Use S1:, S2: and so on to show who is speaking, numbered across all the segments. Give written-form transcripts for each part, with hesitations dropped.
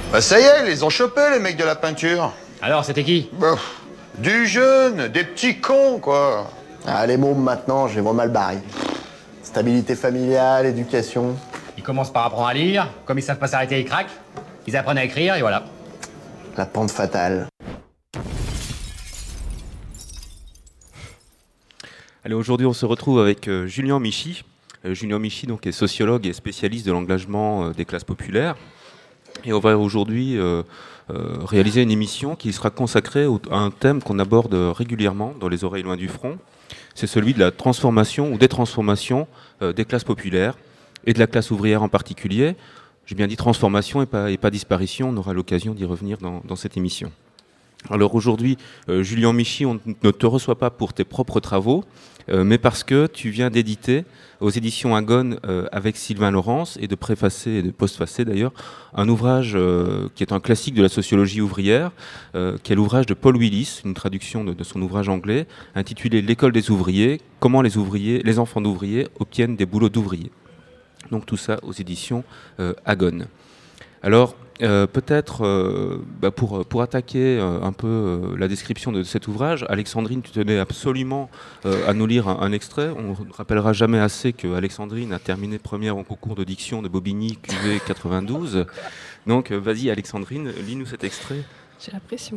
S1: Bah ça y est, ils les ont chopés, les mecs de la peinture.
S2: Alors, c'était qui?
S1: Bah, du jeune, des petits cons, quoi.
S3: Ah, les mômes, maintenant, je les vois mal barrés. Stabilité familiale, éducation.
S2: Ils commencent par apprendre à lire, comme ils savent pas s'arrêter, ils craquent. Ils apprennent à écrire, et voilà.
S3: La pente fatale.
S4: Allez, aujourd'hui, on se retrouve avec Julien Michy. Julien Michy donc, est sociologue et spécialiste de l'engagement des classes populaires. Et on va aujourd'hui réaliser une émission qui sera consacrée à un thème qu'on aborde régulièrement dans Les Oreilles loin du front. C'est celui de la transformation ou des transformations des classes populaires et de la classe ouvrière en particulier. J'ai bien dit transformation et pas disparition. On aura l'occasion d'y revenir dans cette émission. Alors aujourd'hui, Julien Michy, on ne te reçoit pas pour tes propres travaux, mais parce que tu viens d'éditer aux éditions Agone avec Sylvain Laurence et de préfacer et de postfacer d'ailleurs un ouvrage qui est un classique de la sociologie ouvrière, qui est l'ouvrage de Paul Willis, une traduction de son ouvrage anglais intitulé L'école des ouvriers, comment les enfants d'ouvriers obtiennent des boulots d'ouvriers. Donc tout ça aux éditions Agone. Alors peut-être pour attaquer un peu la description de cet ouvrage, Alexandrine, tu tenais absolument à nous lire un extrait. On ne rappellera jamais assez qu'Alexandrine a terminé première au concours de diction de Bobigny QV 92. Donc vas-y Alexandrine, lis-nous cet extrait.
S5: J'ai la pression.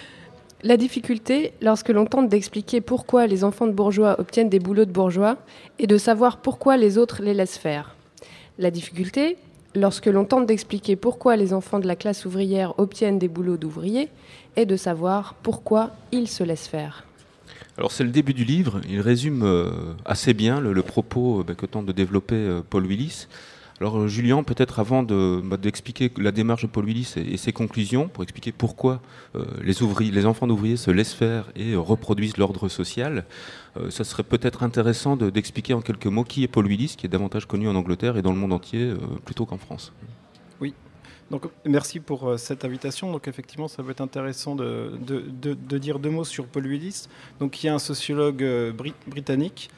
S5: La difficulté, lorsque l'on tente d'expliquer pourquoi les enfants de bourgeois obtiennent des boulots de bourgeois, est de savoir pourquoi les autres les laissent faire. La difficulté, lorsque l'on tente d'expliquer pourquoi les enfants de la classe ouvrière obtiennent des boulots d'ouvriers, est de savoir pourquoi ils se laissent faire.
S4: Alors c'est le début du livre, il résume assez bien le propos que tente de développer Paul Willis. Alors Julien, peut-être avant d'expliquer la démarche de Paul Willis et ses conclusions, pour expliquer pourquoi les enfants d'ouvriers se laissent faire et reproduisent l'ordre social, ça serait peut-être intéressant d'expliquer en quelques mots qui est Paul Willis, qui est davantage connu en Angleterre et dans le monde entier plutôt qu'en France.
S6: Oui, donc merci pour cette invitation. Donc effectivement, ça peut être intéressant de dire deux mots sur Paul Willis, donc, qui est un sociologue britannique.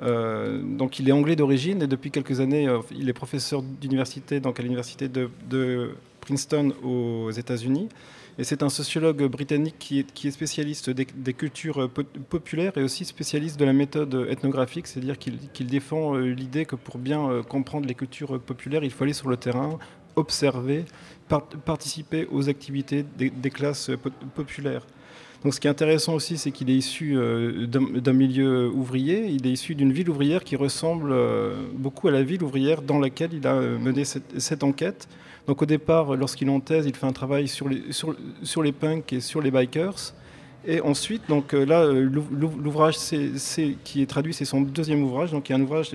S6: Donc il est anglais d'origine et depuis quelques années il est professeur d'université donc à l'université de Princeton aux États-Unis, et c'est un sociologue britannique qui est spécialiste des cultures populaires et aussi spécialiste de la méthode ethnographique, c'est-à-dire qu'il défend l'idée que pour bien comprendre les cultures populaires, il faut aller sur le terrain, observer, participer aux activités des classes populaires. Donc, ce qui est intéressant aussi, c'est qu'il est issu d'un milieu ouvrier. Il est issu d'une ville ouvrière qui ressemble beaucoup à la ville ouvrière dans laquelle il a mené cette enquête. Donc, au départ, lorsqu'il est en thèse, il fait un travail sur les punks et sur les bikers. Et ensuite, donc là, l'ouvrage qui est traduit, c'est son deuxième ouvrage, donc il y a un ouvrage de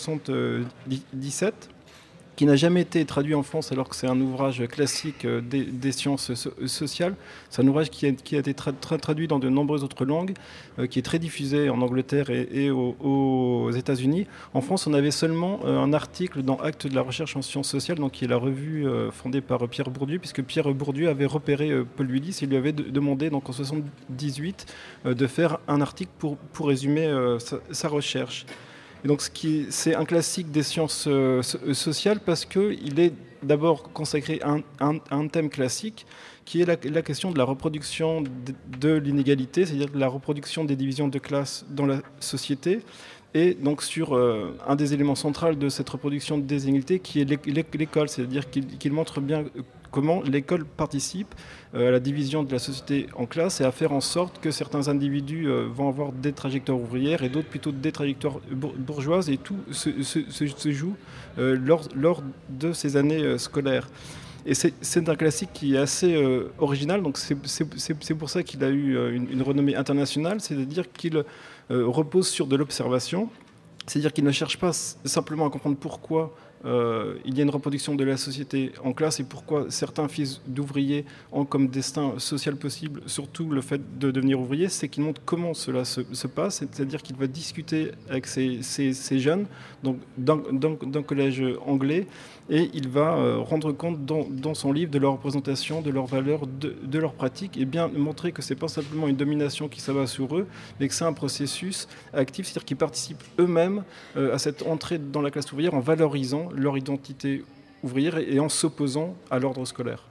S6: 1977. Qui n'a jamais été traduit en France alors que c'est un ouvrage classique des sciences sociales. C'est un ouvrage qui a été traduit dans de nombreuses autres langues, qui est très diffusé en Angleterre et aux États-Unis. En France, on avait seulement un article dans Actes de la recherche en sciences sociales, donc qui est la revue fondée par Pierre Bourdieu, puisque Pierre Bourdieu avait repéré Paul Willis et lui avait demandé donc, en 1978 de faire un article pour résumer sa recherche. Et donc c'est un classique des sciences sociales parce qu'il est d'abord consacré à un thème classique qui est la question de la reproduction de l'inégalité, c'est-à-dire de la reproduction des divisions de classe dans la société, et donc sur un des éléments centraux de cette reproduction des inégalités qui est l'école, c'est-à-dire qu'il montre bien comment l'école participe à la division de la société en classes et à faire en sorte que certains individus vont avoir des trajectoires ouvrières et d'autres plutôt des trajectoires bourgeoises, et tout se joue lors de ces années scolaires. Et c'est un classique qui est assez original, donc c'est pour ça qu'il a eu une renommée internationale, c'est-à-dire qu'il repose sur de l'observation, c'est-à-dire qu'il ne cherche pas simplement à comprendre pourquoi il y a une reproduction de la société en classe et pourquoi certains fils d'ouvriers ont comme destin social possible, surtout le fait de devenir ouvrier, c'est qu'il montre comment cela se passe, c'est-à-dire qu'il va discuter avec ces jeunes donc d'un collège anglais, et il va rendre compte dans son livre de leur représentation, de leurs valeurs, de leurs pratiques, et bien montrer que ce n'est pas simplement une domination qui s'abat sur eux, mais que c'est un processus actif, c'est-à-dire qu'ils participent eux-mêmes à cette entrée dans la classe ouvrière en valorisant leur identité ouvrière et en s'opposant à l'ordre scolaire.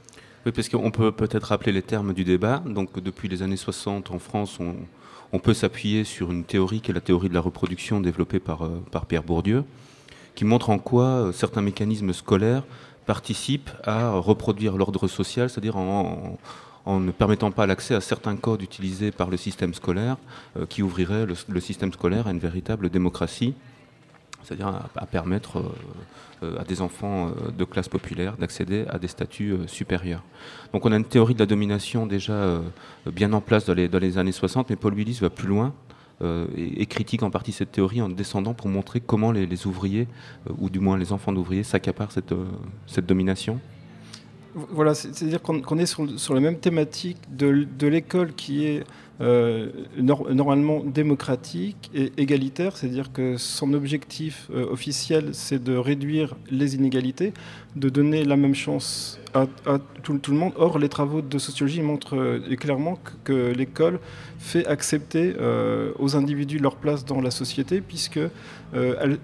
S4: Oui, parce qu'on peut peut-être rappeler les termes du débat. Donc, depuis les années 60, en France, on peut s'appuyer sur une théorie qui est la théorie de la reproduction développée par Pierre Bourdieu, qui montre en quoi certains mécanismes scolaires participent à reproduire l'ordre social, c'est-à-dire en ne permettant pas l'accès à certains codes utilisés par le système scolaire, qui ouvrirait le système scolaire à une véritable démocratie, c'est-à-dire à permettre à des enfants de classe populaire d'accéder à des statuts supérieurs. Donc on a une théorie de la domination déjà bien en place dans les années 60, mais Paul Willis va plus loin et critique en partie cette théorie en descendant pour montrer comment les ouvriers, ou du moins les enfants d'ouvriers, s'accaparent cette domination.
S6: Voilà, c'est-à-dire qu'on est sur la même thématique de l'école qui est normalement démocratique et égalitaire, c'est-à-dire que son objectif officiel, c'est de réduire les inégalités, de donner la même chance à tout le monde. Or, les travaux de sociologie montrent clairement que l'école fait accepter aux individus leur place dans la société, puisque elle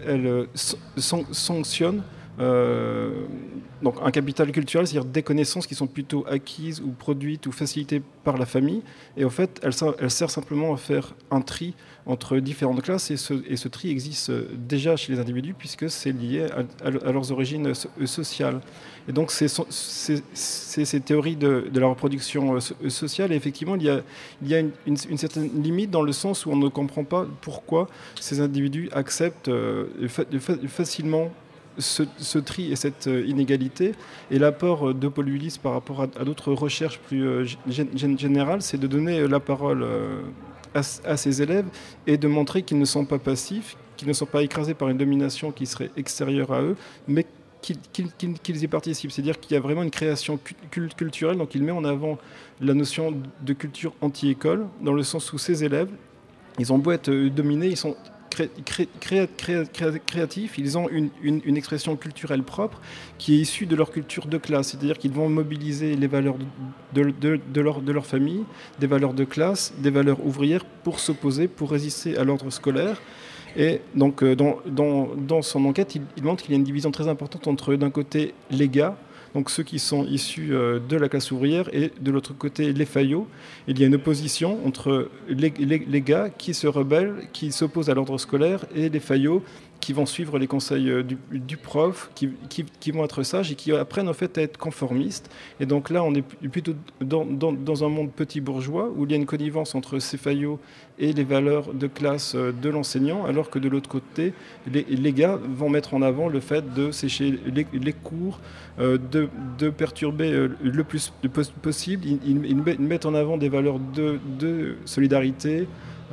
S6: sanctionne donc un capital culturel, c'est-à-dire des connaissances qui sont plutôt acquises ou produites ou facilitées par la famille. Et en fait, elle sert simplement à faire un tri entre différentes classes. Et ce tri existe déjà chez les individus puisque c'est lié à leurs origines sociales. Et donc, c'est ces théories de la reproduction sociale. Et effectivement, il y a une certaine limite dans le sens où on ne comprend pas pourquoi ces individus acceptent facilement ce tri et cette inégalité. Et l'apport de Paul Willis par rapport à d'autres recherches plus générales, c'est de donner la parole à ses élèves et de montrer qu'ils ne sont pas passifs, qu'ils ne sont pas écrasés par une domination qui serait extérieure à eux, mais qu'ils y participent. C'est-à-dire qu'il y a vraiment une création culturelle. Donc il met en avant la notion de culture anti-école, dans le sens où ces élèves, ils ont beau être dominés, ils sont créatifs, ils ont une expression culturelle propre qui est issue de leur culture de classe, c'est-à-dire qu'ils vont mobiliser les valeurs de leur famille, des valeurs de classe, des valeurs ouvrières pour s'opposer, pour résister à l'ordre scolaire. Et donc dans son enquête, il montre qu'il y a une division très importante entre d'un côté les gars, donc ceux qui sont issus de la classe ouvrière, et de l'autre côté les faillots. Il y a une opposition entre les gars qui se rebellent, qui s'opposent à l'ordre scolaire, et les faillots qui vont suivre les conseils du prof, qui vont être sages et qui apprennent en fait à être conformistes. Et donc là, on est plutôt dans un monde petit bourgeois où il y a une connivence entre ces faillots et les valeurs de classe de l'enseignant, alors que de l'autre côté, les gars vont mettre en avant le fait de sécher les cours, de perturber le plus possible. Ils mettent en avant des valeurs de solidarité,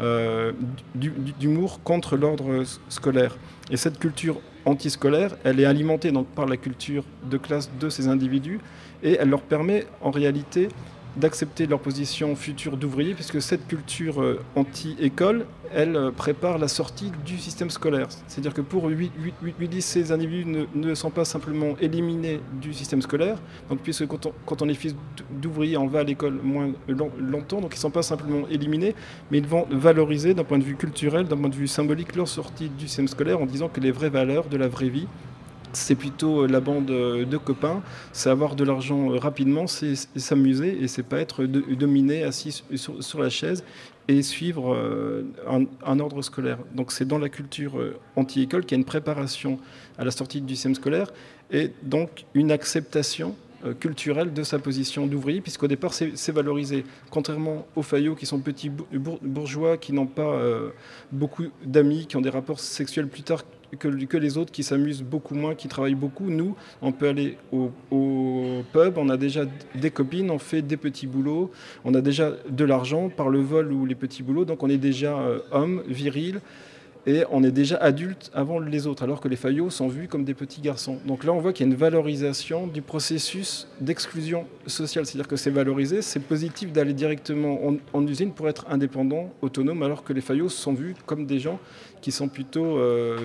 S6: d'humour contre l'ordre scolaire. Et cette culture antiscolaire, elle est alimentée donc par la culture de classe de ces individus, et elle leur permet en réalité d'accepter leur position future d'ouvriers, puisque cette culture anti-école, elle prépare la sortie du système scolaire. C'est-à-dire que pour Willis, ces individus ne sont pas simplement éliminés du système scolaire, donc puisque quand on est fils d'ouvrier, on va à l'école moins longtemps, donc ils ne sont pas simplement éliminés, mais ils vont valoriser d'un point de vue culturel, d'un point de vue symbolique, leur sortie du système scolaire, en disant que les vraies valeurs de la vraie vie, c'est plutôt la bande de copains, c'est avoir de l'argent rapidement, c'est s'amuser, et c'est pas être dominé, assis sur la chaise et suivre un ordre scolaire. Donc c'est dans la culture anti-école qu'il y a une préparation à la sortie du système scolaire, et donc une acceptation culturelle de sa position d'ouvrier, puisqu'au départ c'est valorisé. Contrairement aux faillots qui sont petits bourgeois, qui n'ont pas beaucoup d'amis, qui ont des rapports sexuels plus tard que les autres, qui s'amusent beaucoup moins, qui travaillent beaucoup. Nous, on peut aller au pub, on a déjà des copines, on fait des petits boulots, on a déjà de l'argent par le vol ou les petits boulots, donc on est déjà homme, viril, et on est déjà adulte avant les autres, alors que les faillots sont vus comme des petits garçons. Donc là, on voit qu'il y a une valorisation du processus d'exclusion sociale. C'est-à-dire que c'est valorisé, c'est positif d'aller directement en usine pour être indépendant, autonome, alors que les faillots sont vus comme des gens qui sont plutôt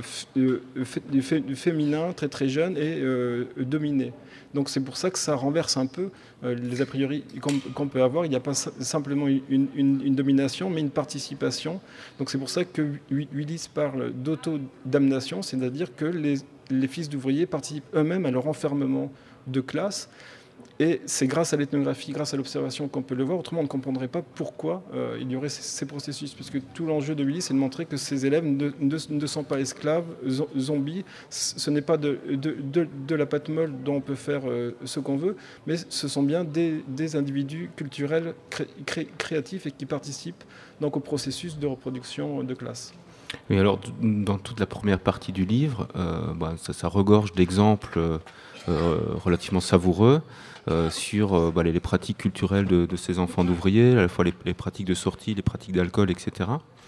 S6: féminins, très très jeunes et dominés. Donc c'est pour ça que ça renverse un peu les a priori qu'on peut avoir. Il n'y a pas simplement une domination, mais une participation. Donc c'est pour ça que Willis parle d'autodamnation, c'est-à-dire que les fils d'ouvriers participent eux-mêmes à leur enfermement de classe. Et c'est grâce à l'ethnographie, grâce à l'observation qu'on peut le voir. Autrement, on ne comprendrait pas pourquoi il y aurait ces processus. Puisque tout l'enjeu de Willis, c'est de montrer que ces élèves ne sont pas esclaves, zombies. Ce n'est pas de la pâte molle dont on peut faire ce qu'on veut, mais ce sont bien des individus culturels créatifs et qui participent donc au processus de reproduction de classe.
S4: Oui, alors dans toute la première partie du livre, ça regorge d'exemples relativement savoureux sur les pratiques culturelles de ces enfants d'ouvriers, à la fois les pratiques de sortie, les pratiques d'alcool, etc.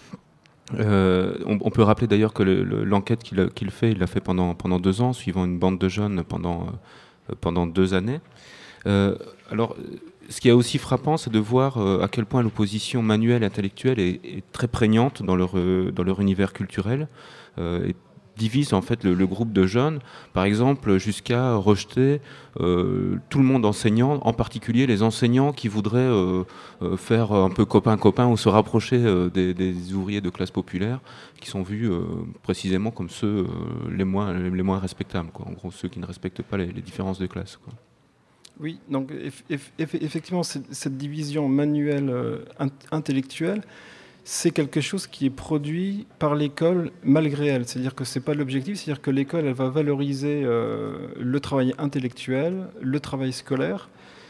S4: On peut rappeler d'ailleurs que l'enquête qu'il fait, il l'a fait pendant 2 ans, suivant une bande de jeunes pendant 2 années. Alors, ce qui est aussi frappant, c'est de voir à quel point l'opposition manuelle et intellectuelle est très prégnante dans leur univers culturel, et divise en fait le groupe de jeunes, par exemple, jusqu'à rejeter tout le monde enseignant, en particulier les enseignants qui voudraient faire un peu copain-copain ou se rapprocher des ouvriers de classe populaire, qui sont vus précisément comme ceux les moins respectables, quoi. En gros, ceux qui ne respectent pas les différences de classe, quoi.
S6: Oui, donc effectivement, cette division manuelle intellectuelle, c'est quelque chose qui est produit par l'école malgré elle. C'est-à-dire que ce n'est pas l'objectif, c'est-à-dire que l'école elle va valoriser le travail intellectuel, le travail scolaire.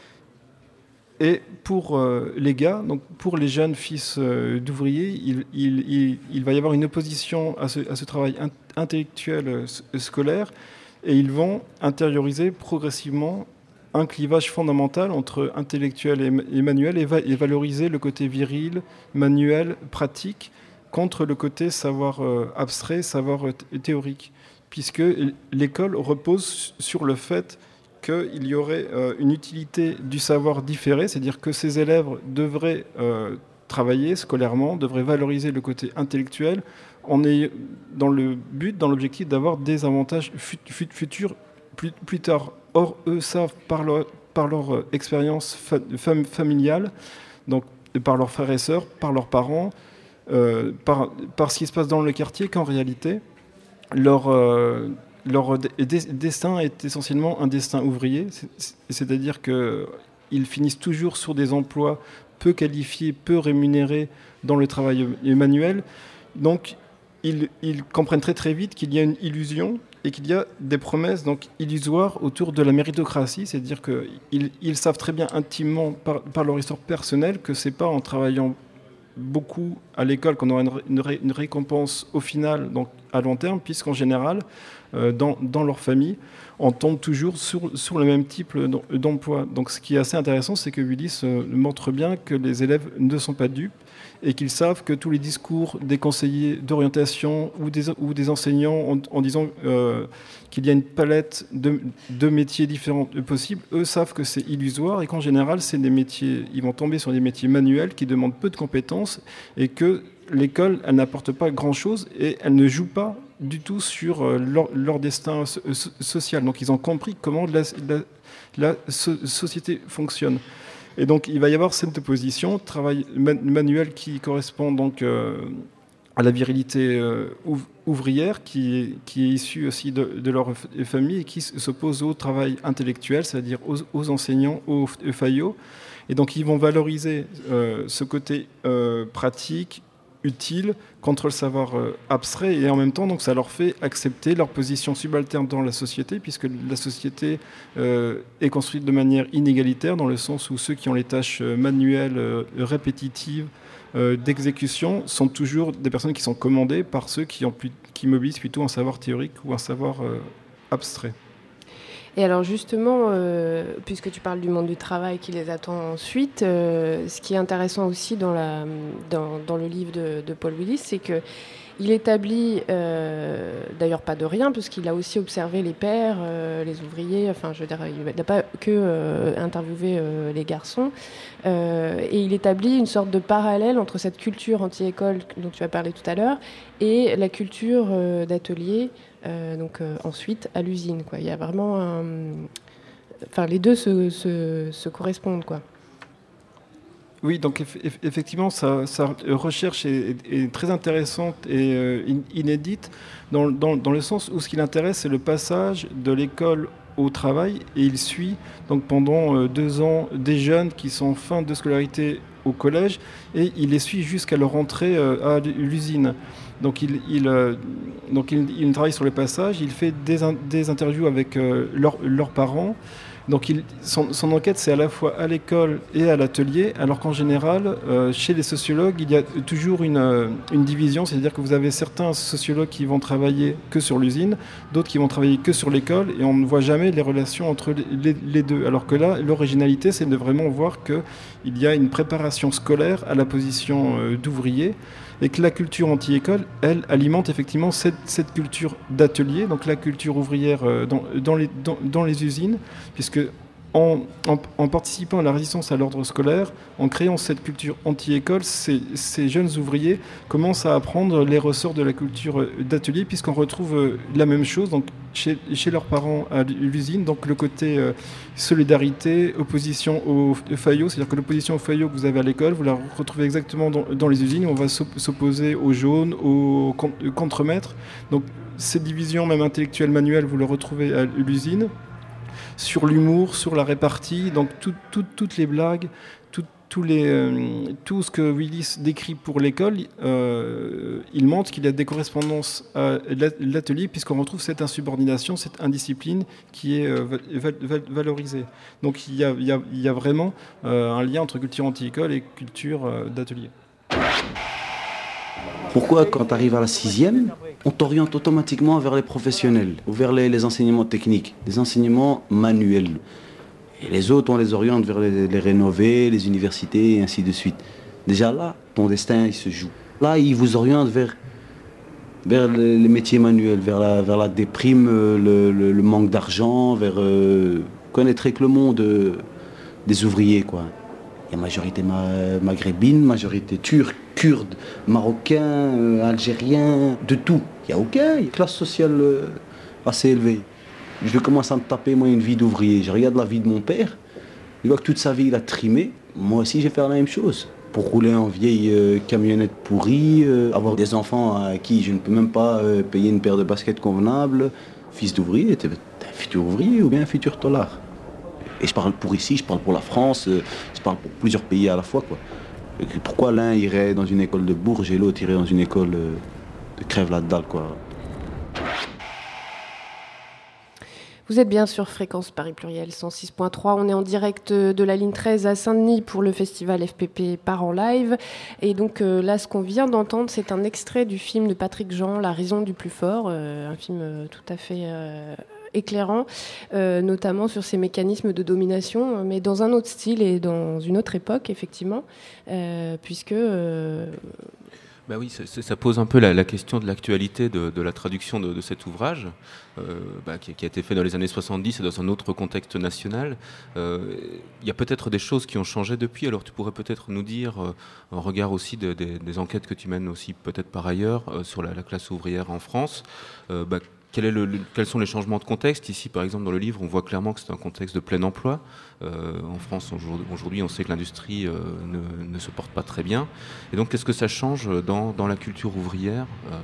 S6: Et pour les gars, donc pour les jeunes fils d'ouvriers, il va y avoir une opposition à ce travail intellectuel scolaire, et ils vont intérioriser progressivement un clivage fondamental entre intellectuel et manuel, et valoriser le côté viril, manuel, pratique, contre le côté savoir abstrait, savoir théorique. Puisque l'école repose sur le fait qu'il y aurait une utilité du savoir différé, c'est-à-dire que ces élèves devraient travailler scolairement, devraient valoriser le côté intellectuel, on est dans l'objectif d'avoir des avantages futurs plus tard. Or, eux savent par leur expérience familiale, donc par leurs frères et sœurs, par leurs parents, par ce qui se passe dans le quartier, qu'en réalité, leur destin est essentiellement un destin ouvrier, c'est-à-dire qu'ils finissent toujours sur des emplois peu qualifiés, peu rémunérés dans le travail manuel. Donc, ils comprennent très vite qu'il y a une illusion et qu'il y a des promesses donc illusoires autour de la méritocratie, c'est-à-dire qu'ils savent très bien intimement par leur histoire personnelle que c'est pas en travaillant beaucoup à l'école qu'on aura une récompense au final, donc à long terme, puisqu'en général, dans leur famille, on tombe toujours sur le même type d'emploi. Donc ce qui est assez intéressant, c'est que Willis montre bien que les élèves ne sont pas dupes, et qu'ils savent que tous les discours des conseillers d'orientation ou des enseignants en disant qu'il y a une palette de métiers différents possibles, eux savent que c'est illusoire et qu'en général, ils vont tomber sur des métiers manuels qui demandent peu de compétences et que l'école, elle n'apporte pas grand-chose et elle ne joue pas du tout sur leur destin social. Donc ils ont compris comment la société fonctionne. Et donc, il va y avoir cette opposition, travail manuel qui correspond donc à la virilité ouvrière, qui est issue aussi de leur famille et qui s'oppose au travail intellectuel, c'est-à-dire aux enseignants, aux faillots. Et donc, ils vont valoriser ce côté pratique, utile, contre le savoir abstrait, et en même temps, donc, ça leur fait accepter leur position subalterne dans la société, puisque la société est construite de manière inégalitaire, dans le sens où ceux qui ont les tâches manuelles, répétitives, d'exécution, sont toujours des personnes qui sont commandées par ceux qui mobilisent plutôt un savoir théorique ou un savoir abstrait.
S5: Et alors justement, puisque tu parles du monde du travail qui les attend ensuite, ce qui est intéressant aussi dans le livre de Paul Willis, c'est qu'il établit, d'ailleurs pas de rien, puisqu'il a aussi observé les pères, les ouvriers, enfin je veux dire, il n'a pas que interviewé les garçons, et il établit une sorte de parallèle entre cette culture anti-école dont tu as parlé tout à l'heure et la culture d'atelier, ensuite à l'usine, quoi. Il y a vraiment les deux se correspondent, quoi.
S6: Oui, donc effectivement, sa recherche est très intéressante et inédite dans le sens où ce qui l'intéresse, c'est le passage de l'école au travail et il suit donc pendant 2 ans des jeunes qui sont en fin de scolarité au collège et il les suit jusqu'à leur entrée à l'usine. Donc il travaille sur le passage, il fait des interviews avec leurs parents. Donc son enquête, c'est à la fois à l'école et à l'atelier, alors qu'en général, chez les sociologues, il y a toujours une division, c'est-à-dire que vous avez certains sociologues qui vont travailler que sur l'usine, d'autres qui vont travailler que sur l'école, et on ne voit jamais les relations entre les deux. Alors que là, l'originalité, c'est de vraiment voir qu'il y a une préparation scolaire à la position d'ouvrier, et que la culture anti-école, elle, alimente effectivement cette culture d'atelier, donc la culture ouvrière dans les usines, puisque en participant à la résistance à l'ordre scolaire, en créant cette culture anti-école, ces jeunes ouvriers commencent à apprendre les ressorts de la culture d'atelier, puisqu'on retrouve la même chose donc, chez leurs parents à l'usine, donc le côté solidarité, opposition au faillot, c'est-à-dire que l'opposition au faillot que vous avez à l'école, vous la retrouvez exactement dans les usines, où on va s'opposer aux jaunes, aux contremaîtres. Donc cette division même intellectuelle manuelle, vous le retrouvez à l'usine. Sur l'humour, sur la répartie, donc toutes les blagues, tout ce que Willis décrit pour l'école, il montre qu'il y a des correspondances à l'atelier, puisqu'on retrouve cette insubordination, cette indiscipline qui est valorisée. Donc il y a vraiment un lien entre culture anti-école et culture d'atelier.
S7: Pourquoi, quand tu arrives à la 6e, on t'oriente automatiquement vers les professionnels, ou vers les enseignements techniques, des enseignements manuels. Et les autres, on les oriente vers les rénovés, les universités, et ainsi de suite. Déjà là, ton destin, il se joue. Là, ils vous orientent vers les métiers manuels, vers la déprime, le manque d'argent, vers connaître que le monde des ouvriers, quoi. Il y a majorité maghrébine, majorité turque, kurde, marocain, algérien, de tout. Il n'y a aucune classe sociale assez élevée. Je commence à me taper, moi, une vie d'ouvrier. Je regarde la vie de mon père. Je vois que toute sa vie, il a trimé. Moi aussi, je vais faire la même chose. Pour rouler en vieille camionnette pourrie, avoir des enfants à qui je ne peux même pas payer une paire de baskets convenable. Fils d'ouvrier, t'es un futur ouvrier ou bien un futur tolard. Et je parle pour ici, je parle pour la France, je parle pour plusieurs pays à la fois, quoi. Et pourquoi l'un irait dans une école de Bourges et l'autre irait dans une école de crève-la-dalle, quoi.
S5: Vous êtes bien sur Fréquence Paris Pluriel 106.3. On est en direct de la ligne 13 à Saint-Denis pour le festival FPP Part en live. Et donc là, ce qu'on vient d'entendre, c'est un extrait du film de Patrick Jean, La raison du plus fort, un film tout à fait éclairant, notamment sur ces mécanismes de domination, mais dans un autre style et dans une autre époque, effectivement, puisque...
S4: Bah oui, ça pose un peu la question de l'actualité de la traduction de cet ouvrage, qui a été fait dans les années 70 et dans un autre contexte national. Il y a peut-être des choses qui ont changé depuis, alors tu pourrais peut-être nous dire, en regard aussi des enquêtes que tu mènes aussi peut-être par ailleurs sur la classe ouvrière en France, quels sont les changements de contexte ? Ici, par exemple, dans le livre, on voit clairement que c'est un contexte de plein emploi. En France, aujourd'hui, on sait que l'industrie ne se porte pas très bien. Et donc, qu'est-ce que ça change dans la culture ouvrière ?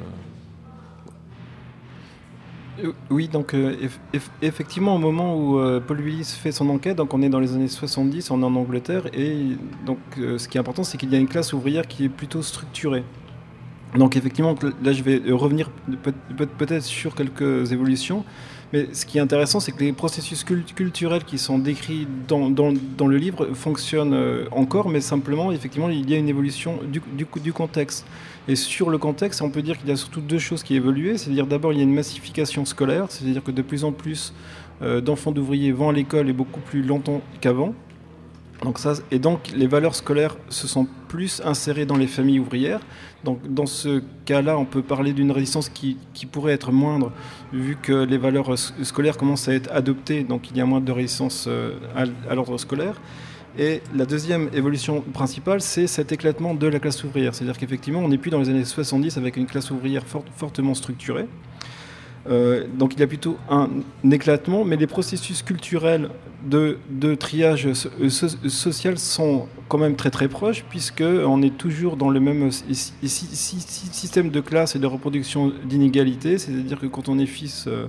S6: Oui, donc effectivement, au moment où Paul Willis fait son enquête, donc on est dans les années 70, on est en Angleterre, et donc ce qui est important, c'est qu'il y a une classe ouvrière qui est plutôt structurée. Donc effectivement, là je vais revenir peut-être sur quelques évolutions, mais ce qui est intéressant, c'est que les processus culturels qui sont décrits dans le livre fonctionnent encore, mais simplement, effectivement, il y a une évolution du contexte. Et sur le contexte, on peut dire qu'il y a surtout deux choses qui évoluent, c'est-à-dire d'abord il y a une massification scolaire, c'est-à-dire que de plus en plus d'enfants d'ouvriers vont à l'école et beaucoup plus longtemps qu'avant. Donc les valeurs scolaires se sont plus insérées dans les familles ouvrières. Donc dans ce cas-là, on peut parler d'une résistance qui pourrait être moindre, vu que les valeurs scolaires commencent à être adoptées, donc il y a moins de résistance à l'ordre scolaire. Et la deuxième évolution principale, c'est cet éclatement de la classe ouvrière. C'est-à-dire qu'effectivement, on n'est plus dans les années 70 avec une classe ouvrière fortement structurée. Donc il y a plutôt un éclatement, mais les processus culturels de triage social sont quand même très très proches, puisqu'on est toujours dans le même système de classe et de reproduction d'inégalités, c'est-à-dire que quand on est fils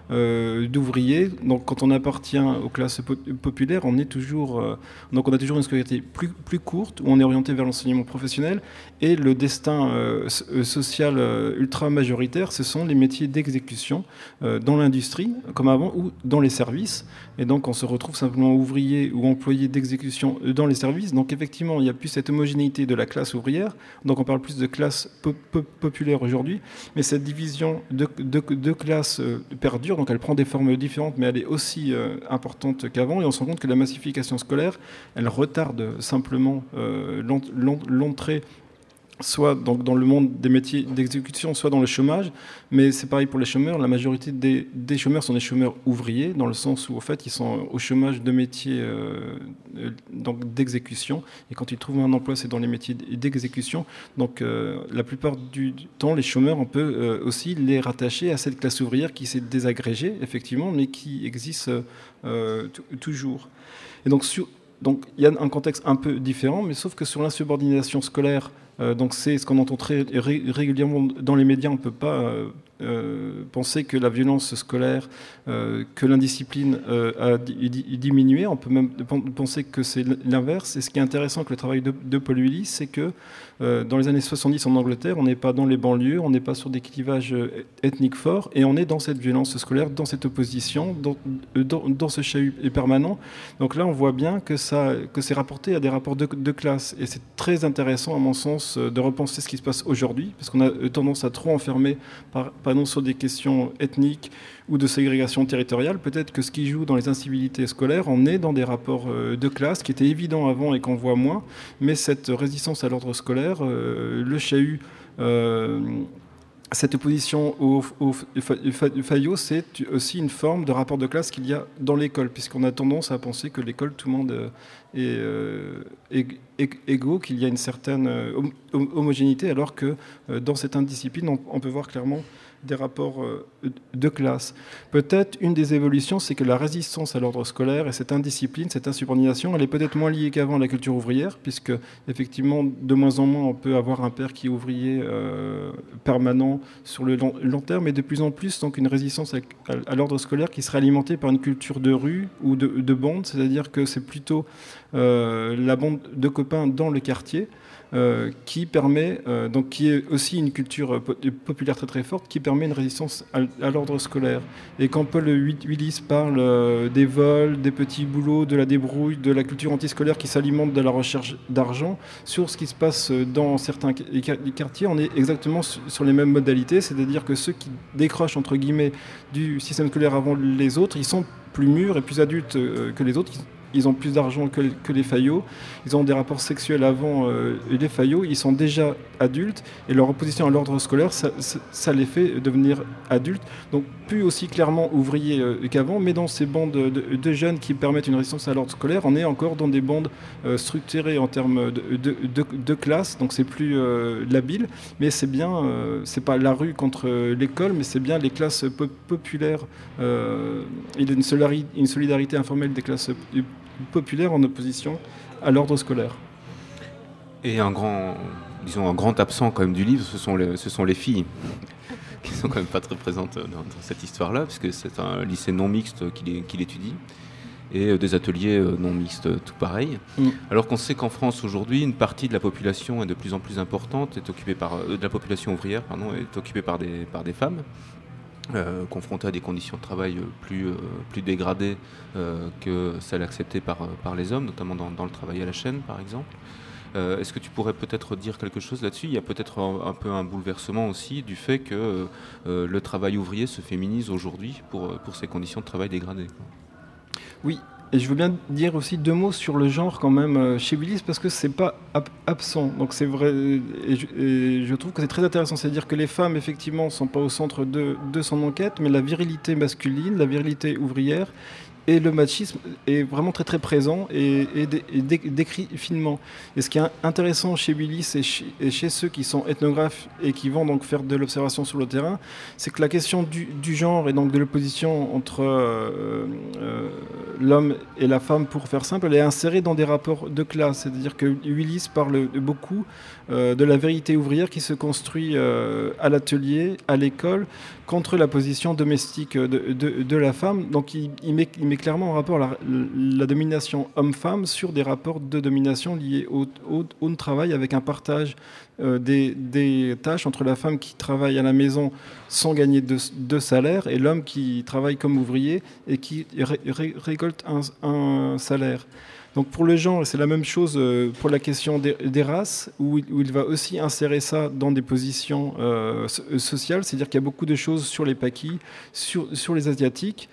S6: d'ouvriers. Donc quand on appartient aux classes populaires, on a toujours une scolarité plus courte, où on est orienté vers l'enseignement professionnel, et le destin social ultra majoritaire, ce sont les métiers d'exécution dans l'industrie, comme avant, ou dans les services. Et donc on se retrouve simplement ouvrier ou employé d'exécution dans les services. Donc effectivement, il n'y a plus cette homogénéité de la classe ouvrière. Donc on parle plus de classe populaire aujourd'hui. Mais cette division de classes perdure. Donc elle prend des formes différentes, mais elle est aussi importante qu'avant. Et on se rend compte que la massification scolaire, elle retarde simplement l'entrée soit donc dans le monde des métiers d'exécution, soit dans le chômage. Mais c'est pareil pour les chômeurs. La majorité des chômeurs sont des chômeurs ouvriers, dans le sens où, en fait, ils sont au chômage de métiers donc d'exécution. Et quand ils trouvent un emploi, c'est dans les métiers d'exécution. Donc, la plupart du temps, les chômeurs, on peut aussi les rattacher à cette classe ouvrière qui s'est désagrégée, effectivement, mais qui existe toujours. Et donc, il y a un contexte un peu différent, mais sauf que sur l'insubordination scolaire, donc c'est ce qu'on entend très régulièrement dans les médias. On ne peut pas penser que la violence scolaire, que l'indiscipline a diminué. On peut même penser que c'est l'inverse. Et ce qui est intéressant avec le travail de Paul Willis, c'est que dans les années 70 en Angleterre, on n'est pas dans les banlieues, on n'est pas sur des clivages ethniques forts, et on est dans cette violence scolaire, dans cette opposition, dans ce chahut permanent. Donc là, on voit bien que c'est rapporté à des rapports de classe. Et c'est très intéressant, à mon sens, de repenser ce qui se passe aujourd'hui, parce qu'on a tendance à trop enfermer par non sur des questions ethniques ou de ségrégation territoriale. Peut-être que ce qui joue dans les incivilités scolaires, on est dans des rapports de classe qui étaient évidents avant et qu'on voit moins, mais cette résistance à l'ordre scolaire, le chahut, cette opposition au faillot, c'est aussi une forme de rapport de classe qu'il y a dans l'école, puisqu'on a tendance à penser que l'école, tout le monde est égaux, qu'il y a une certaine homogénéité, alors que dans cette indiscipline, on peut voir clairement des rapports de classe. Peut-être une des évolutions, c'est que la résistance à l'ordre scolaire et cette indiscipline, cette insubordination, elle est peut-être moins liée qu'avant à la culture ouvrière, puisque effectivement, de moins en moins, on peut avoir un père qui est ouvrier permanent sur le long terme, et de plus en plus, donc, une résistance à l'ordre scolaire qui serait alimentée par une culture de rue ou de bande, c'est-à-dire que c'est plutôt la bande de copains dans le quartier, qui permet, donc qui est aussi une culture populaire très très forte, qui permet une résistance à l'ordre scolaire. Et quand Paul Willis parle des vols, des petits boulots, de la débrouille, de la culture antiscolaire qui s'alimente de la recherche d'argent, sur ce qui se passe dans certains quartiers, on est exactement sur les mêmes modalités, c'est-à-dire que ceux qui décrochent entre guillemets du système scolaire avant les autres, ils sont plus mûrs et plus adultes que les autres. Ils ont plus d'argent que les faillots. Ils ont des rapports sexuels avant les faillots. Ils sont déjà adultes. Et leur opposition à l'ordre scolaire, ça les fait devenir adultes. Donc plus aussi clairement ouvriers qu'avant, mais dans ces bandes de jeunes qui permettent une résistance à l'ordre scolaire, on est encore dans des bandes structurées en termes de classe. Donc c'est plus labile. Mais c'est bien, c'est pas la rue contre l'école, mais c'est bien les classes populaires. Il y a une solidarité informelle des classes populaire en opposition à l'ordre scolaire.
S4: Et un grand absent quand même du livre, ce sont les filles, qui sont quand même pas très présentes dans cette histoire-là, puisque c'est un lycée non mixte qu'il étudie, et des ateliers non mixtes tout pareil. Alors qu'on sait qu'en France aujourd'hui, une partie de la population est de plus en plus importante, de la population ouvrière, est occupée par des femmes. Confrontés à des conditions de travail plus dégradées que celles acceptées par les hommes, notamment dans le travail à la chaîne, par exemple. Est-ce que tu pourrais peut-être dire quelque chose là-dessus ? Il y a peut-être un peu un bouleversement aussi du fait que le travail ouvrier se féminise aujourd'hui pour ces conditions de travail dégradées.
S6: Oui. Et je veux bien dire aussi 2 mots sur le genre quand même chez Willis, parce que c'est pas absent. Donc c'est vrai, et je trouve que c'est très intéressant. C'est-à-dire que les femmes, effectivement, sont pas au centre de son enquête, mais la virilité masculine, la virilité ouvrière, et le machisme est vraiment très très présent et décrit finement. Et ce qui est intéressant chez Willis et chez ceux qui sont ethnographes et qui vont donc faire de l'observation sur le terrain, c'est que la question du genre et donc de l'opposition entre l'homme et la femme, pour faire simple, elle est insérée dans des rapports de classe. C'est-à-dire que Willis parle beaucoup de la vérité ouvrière qui se construit à l'atelier, à l'école, contre la position domestique de la femme. Donc il met clairement en rapport la domination homme-femme sur des rapports de domination liés au travail, avec un partage des tâches entre la femme qui travaille à la maison sans gagner de salaire et l'homme qui travaille comme ouvrier et qui récolte un salaire. Donc pour le genre, c'est la même chose pour la question des races, où il va aussi insérer ça dans des positions sociales, c'est-à-dire qu'il y a beaucoup de choses sur les Pakis, sur les Asiatiques,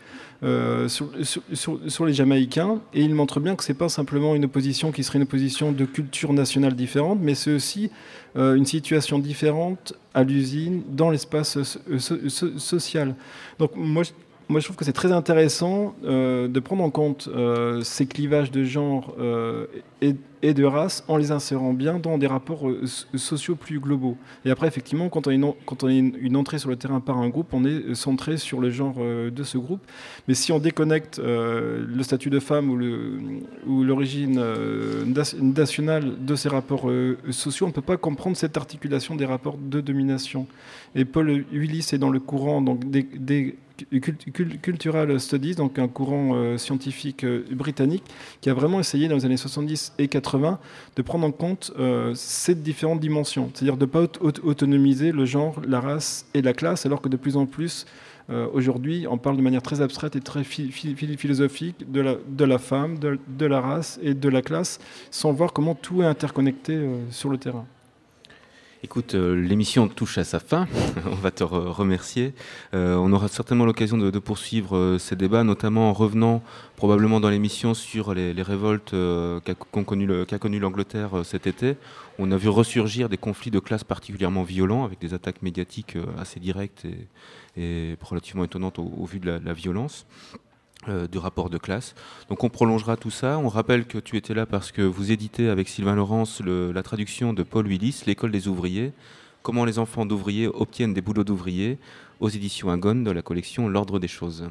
S6: sur les Jamaïcains, et il montre bien que c'est pas simplement une opposition qui serait une opposition de culture nationale différente, mais c'est aussi une situation différente à l'usine, dans l'espace social. Donc moi, je trouve que c'est très intéressant de prendre en compte ces clivages de genre et de race en les insérant bien dans des rapports sociaux plus globaux. Et après, effectivement, quand on est une entrée sur le terrain par un groupe, on est centré sur le genre de ce groupe. Mais si on déconnecte le statut de femme ou l'origine nationale de ces rapports sociaux, on ne peut pas comprendre cette articulation des rapports de domination. Et Paul Willis est dans le courant donc, des Cultural Studies, donc un courant scientifique britannique qui a vraiment essayé dans les années 70 et 80 de prendre en compte ces différentes dimensions, c'est-à-dire de ne pas autonomiser le genre, la race et la classe, alors que de plus en plus aujourd'hui on parle de manière très abstraite et très philosophique de la femme, de la race et de la classe, sans voir comment tout est interconnecté sur le terrain.
S4: Écoute, l'émission touche à sa fin. On va te remercier. On aura certainement l'occasion de poursuivre ces débats, notamment en revenant probablement dans l'émission sur les révoltes qu'a connu l'Angleterre cet été. On a vu ressurgir des conflits de classe particulièrement violents, avec des attaques médiatiques assez directes et relativement étonnantes au vu de la violence. Du rapport de classe. Donc on prolongera tout ça. On rappelle que tu étais là parce que vous éditez avec Sylvain Laurence la traduction de Paul Willis, L'école des ouvriers, comment les enfants d'ouvriers obtiennent des boulots d'ouvriers, aux éditions Agone de la collection L'Ordre des choses.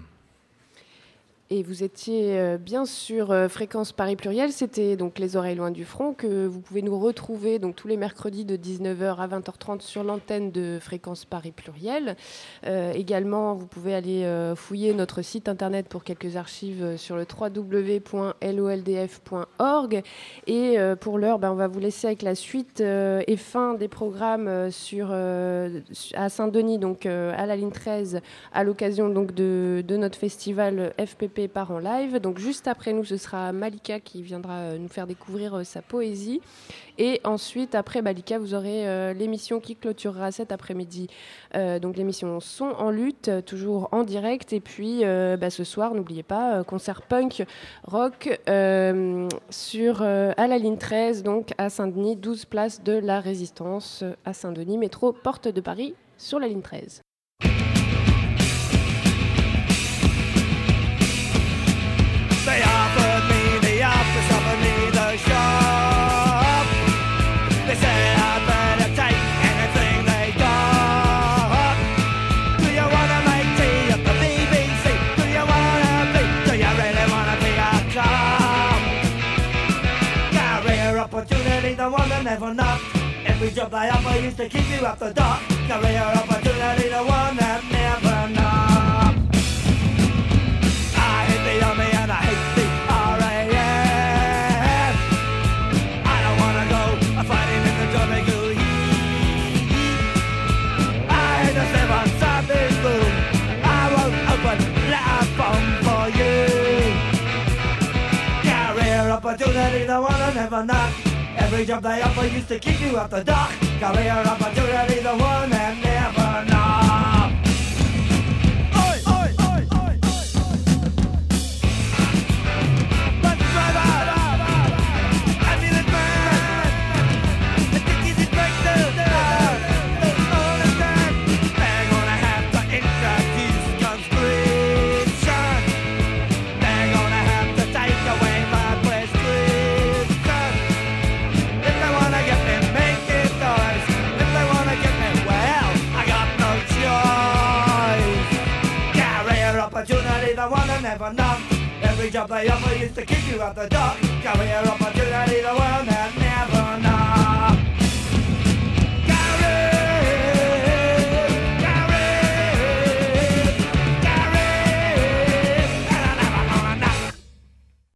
S5: Et vous étiez bien sur Fréquence Paris Pluriel, c'était donc Les Oreilles Loin du Front, que vous pouvez nous retrouver donc, tous les mercredis de 19h à 20h30 sur l'antenne de Fréquence Paris Pluriel. Également, vous pouvez aller fouiller notre site internet pour quelques archives sur le www.loldf.org. Et pour l'heure, on va vous laisser avec la suite et fin des programmes à Saint-Denis, donc à la ligne 13, à l'occasion donc, de notre festival FPP part en live. Donc juste après nous, ce sera Malika qui viendra nous faire découvrir sa poésie. Et ensuite, après Malika, vous aurez l'émission qui clôturera cet après-midi. Donc l'émission Son en lutte, toujours en direct. Et puis ce soir, n'oubliez pas, concert punk rock à la ligne 13, donc à Saint-Denis, 12 place de la Résistance à Saint-Denis, métro Porte de Paris, sur la ligne 13.
S8: They offered me the office, offered me the job. They said I'd better take anything they got. Do you wanna make tea at the BBC? Do you really wanna be a cop? Career opportunity, the one that never knocked. Every job they offer used to keep you up the dock. Career opportunity, the one that never knocked. I hate the army and I hate the RAF. I don't wanna go fighting in the jungle heat. I hate to step outside this room. I won't open that bomb for you. Career opportunity, the one that never knocked. Every job they offer used to keep you up the dock. Career opportunity, the one that never knocked. Oi, oi, oi, oi, oi. Bus driver, ambulance man, the ticket inspector, all of that. They're gonna have to introduce conscription. They're never knocked. Every job they offer used to kick you out the dock. Career opportunity, the world had never knocked.